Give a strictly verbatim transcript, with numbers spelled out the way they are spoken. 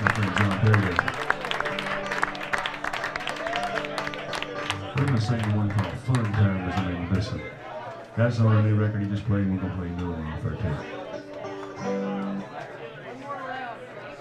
My friend John Perry. We're going to sing one called Fun Time as the name of this one. That's on our new record he just played, and we're going to play a new one off there too.